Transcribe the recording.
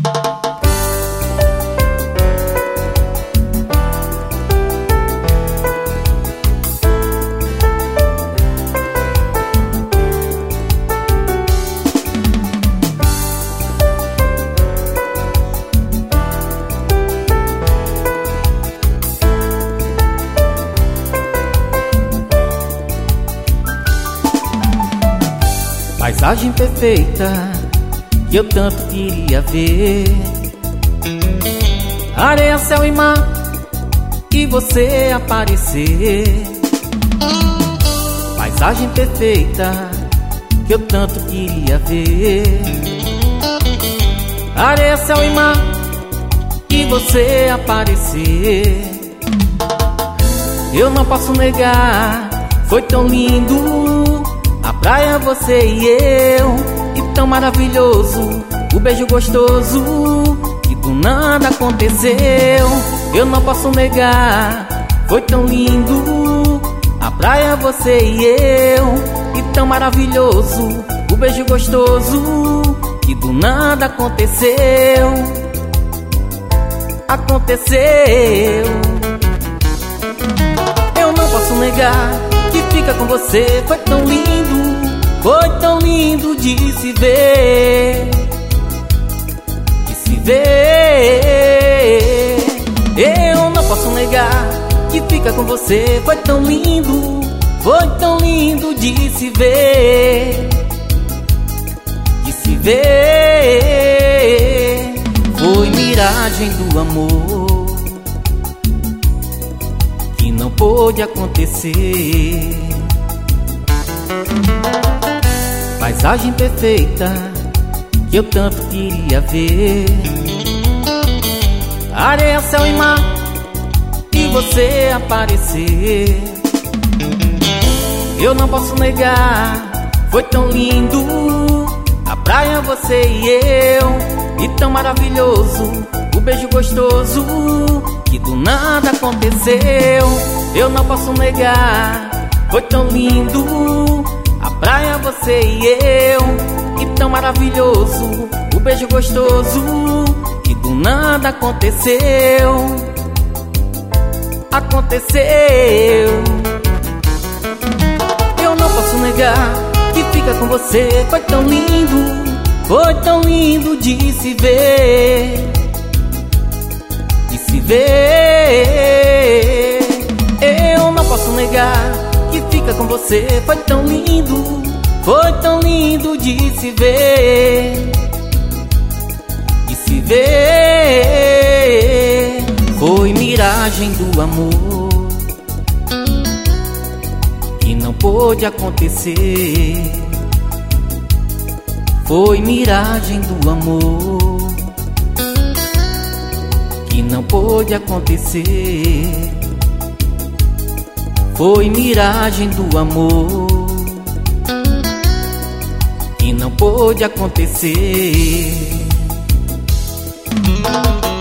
Paisagem perfeita que eu tanto queria ver. Areia, céu e mar, e você aparecer. Paisagem perfeita que eu tanto queria ver. Areia, céu e mar, e você aparecer. Eu não posso negar, foi tão lindo a praia, você e eu, e tão maravilhoso o beijo gostoso que do nada aconteceu. Eu não posso negar, foi tão lindo a praia, você e eu, e tão maravilhoso o beijo gostoso que do nada aconteceu. Aconteceu. Eu não posso negar que fica com você foi tão lindo de se ver. De se ver. Eu não posso negar que fica com você foi tão lindo de se ver. De se ver. Foi miragem do amor que não pôde acontecer. Paisagem perfeita que eu tanto queria ver. Areia, céu e mar, e você aparecer. Eu não posso negar, foi tão lindo a praia, você e eu, e tão maravilhoso o beijo gostoso que do nada aconteceu. Eu não posso negar, foi tão lindo a praia, você e eu, e tão maravilhoso o beijo gostoso que do nada aconteceu. Aconteceu. Eu não posso negar que fica com você foi tão lindo de se ver. De se ver. Eu não posso negar que fica com você foi tão lindo de se ver. De se ver. Foi miragem do amor que não pôde acontecer. Foi miragem do amor que não pôde acontecer. Foi miragem do amor que não pôde acontecer.